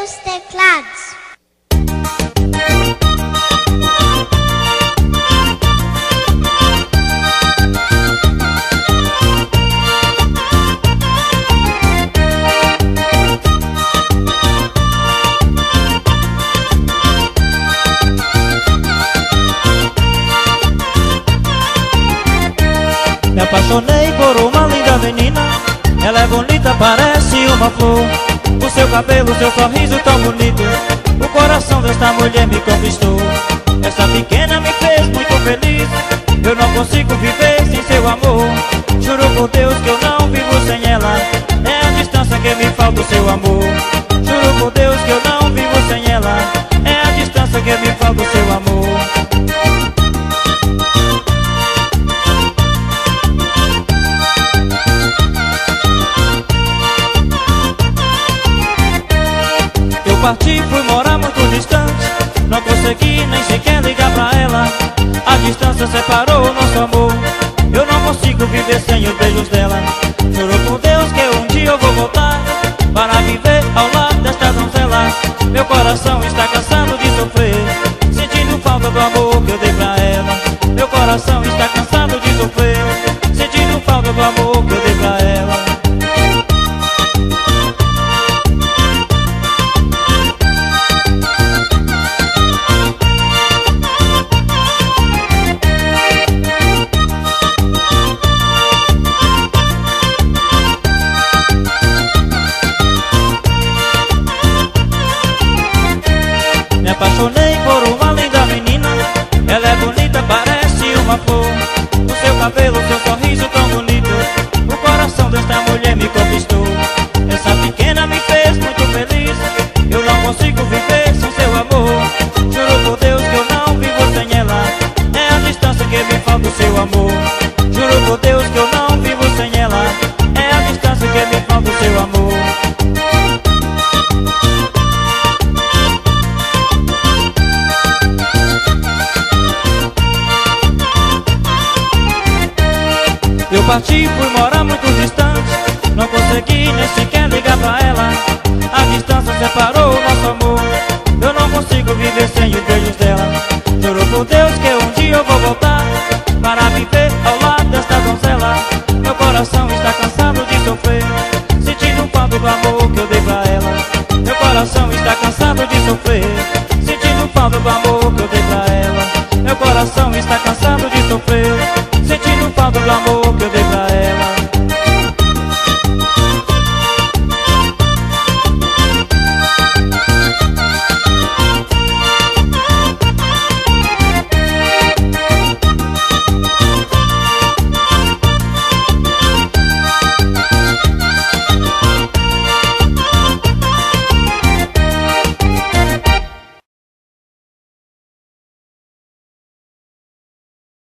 seus teclados. Me apaixonei por uma linda menina. Ela é bonita, parece uma flor. O seu cabelo, seu sorriso tão bonito. O coração desta mulher me conquistou. Essa pequena me fez muito feliz. Eu não consigo viver sem seu amor. Juro por Deus que eu não vivo sem ela. É a distância que me falta o seu amor. Juro por Deus que eu não vivo sem ela. É a distância que me falta o seu amor. Parti, fui morar muito distante. Não consegui nem sequer ligar pra ela. A distância separou o nosso amor. Eu não consigo viver sem os beijos dela. Juro por Deus que um dia eu vou voltar para viver ao lado desta donzela. Meu coração está cansado de sofrer, sentindo falta do amor que eu dei pra ela. Meu coração está cansado de sofrer, sentindo falta do amor que eu dei pra ela. Me apaixonei por uma linda menina. Ela é bonita, parece uma flor. O seu cabelo, seu sorriso tão bonito. O coração desta mulher me conquistou. Essa pequena me fez muito feliz. Eu não consigo viver sem seu amor. Juro por Deus que eu não vivo sem ela. É a distância que me falta o seu amor. Juro por Deus que eu não vivo sem ela. É a distância que me falta o seu amor. Eu parti, fui morar muito distante. Não consegui nem sequer ligar pra ela. A distância separou o nosso amor. Eu não consigo viver sem os beijos dela. Juro por Deus que eu